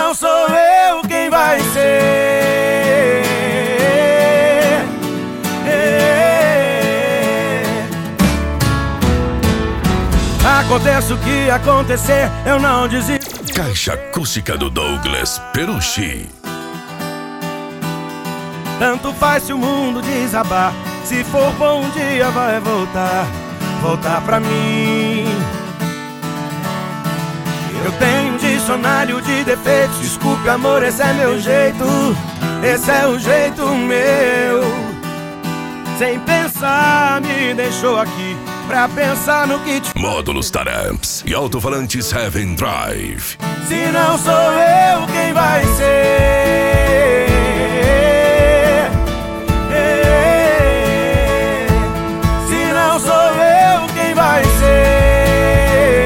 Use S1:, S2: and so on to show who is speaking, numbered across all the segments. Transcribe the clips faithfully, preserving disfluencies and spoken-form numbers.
S1: não sou eu, quem vai ser? Aconteça o que acontecer, eu não desisto.
S2: Caixa acústica do Douglas Perucci.
S1: Tanto faz se o mundo desabar, se for bom um dia vai voltar, voltar pra mim. Eu tenho um dicionário de defeitos, desculpe amor, esse é meu jeito, esse é o jeito meu. Sem pensar me deixou aqui pra pensar no que te...
S2: Módulos Taramps e alto-falantes Heaven Drive.
S1: Se não sou eu, quem vai ser? Se não sou eu, quem vai ser?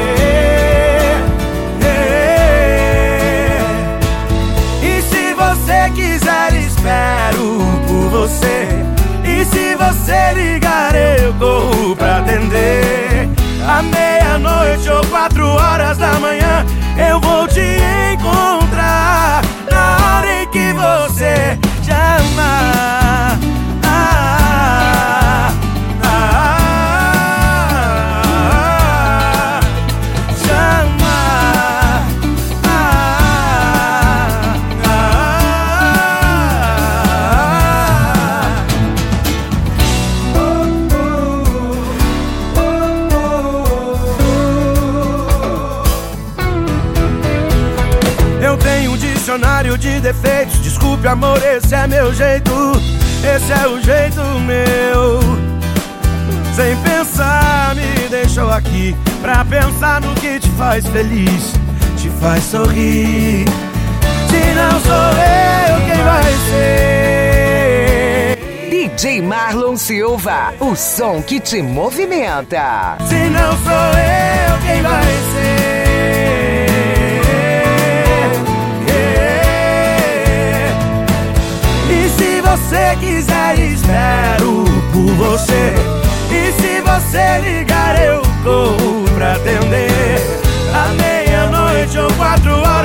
S1: E se você quiser, espero por você. E se você ligar, eu corro pra atender. À meia-noite ou quatro horas da manhã, eu vou te encontrar na hora em que você chama. Ah, ah, ah, chama. Ah, Eu tenho um dicionário de defeitos, desculpe amor, esse é meu jeito, esse é o jeito meu. Sem pensar me deixou aqui pra pensar no que te faz feliz, te faz sorrir. Se não sou eu, quem vai ser?
S3: D J Marlon Silva, o som que te movimenta.
S1: Se não sou eu, quem vai ser? Se você quiser, espero por você. E se você ligar, eu corro pra atender. À meia-noite ou quatro horas